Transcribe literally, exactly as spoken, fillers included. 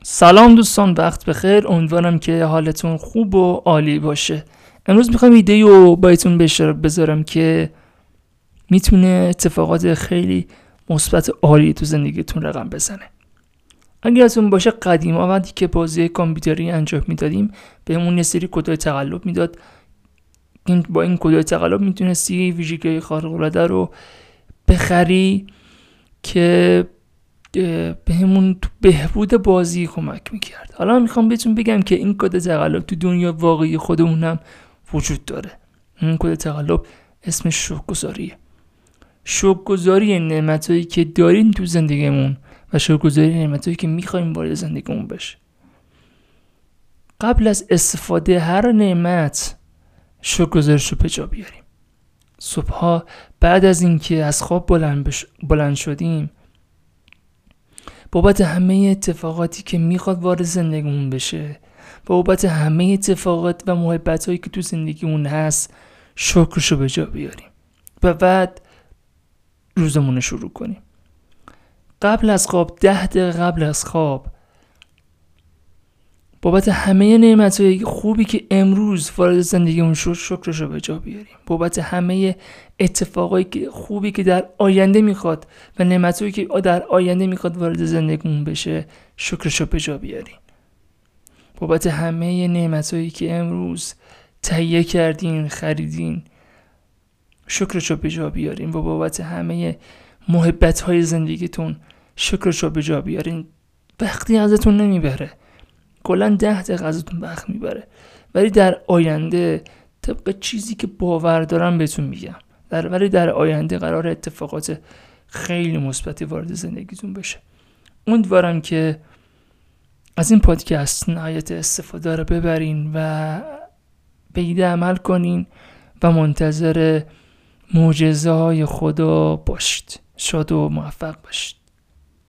سلام دوستان، وقت بخیر. امیدوارم که حالتون خوب و عالی باشه. امروز میخوام ایده رو بایتون به اشتراک بذارم که میتونه اتفاقات خیلی مثبت عالی تو زندگیتون رقم بزنه. اگه ازون باشه، قدیما وقتی که بازی کامپیوتری انجام میدادیم بهمون یه سری کدای تقلب میداد. این با این کدای تقلب میتونستی ویژگی خارق العاده رو بخری که بهمون تو بهبود بازی کمک میکرد. حالا میخوام بهتون بگم که این کد تقلب تو دنیا واقعی خودمون هم وجود داره. این کد تقلب اسمش شکرگزاریه. شکرگزاری نعمتایی که داریم تو زندگیمون و شکرگزاری نعمتایی که میخوایم وارد زندگیمون بشه. قبل از استفاده هر نعمت شکرگزاریش رو به جا بیاریم. صبحها بعد از اینکه از خواب بلند, بش... بلند شدیم، بابت همه اتفاقاتی که میخواد وارد زندگیمون بشه، بابت همه اتفاقات و محبتایی که تو زندگیمون هست، شکرشو به جا بیاریم و بعد روزمون رو شروع کنیم. قبل از خواب، ده دقیقه قبل از خواب، بابت همه نعمتای خوبی که امروز وارد زندگیمون شد شکرشو به جا بیاریم. بابت همه اتفاقایی که خوبی که در آینده میخواد و نعمتایی که در آینده میخواد وارد زندگیمون بشه شکرشو به جا بیاریم. بابت همه نعمتایی که امروز تهیه کردین، خریدین، شکرشو به جا بیاریم. و بابت همه محبت‌های زندگیتون شکرشو به جا بیارین. وقتی ازتون نمیبره، کلا ده دقیقه ازتون وقت میبره، ولی در آینده طبق چیزی که باور دارم بهتون میگم، در ولی در آینده قرار اتفاقات خیلی مثبتی وارد زندگیتون بشه. امیدوارم که از این پادکست نهایت استفاده رو ببرین و به ایده عمل کنین و منتظر معجزه های خدا باشید. شاد و موفق باشید.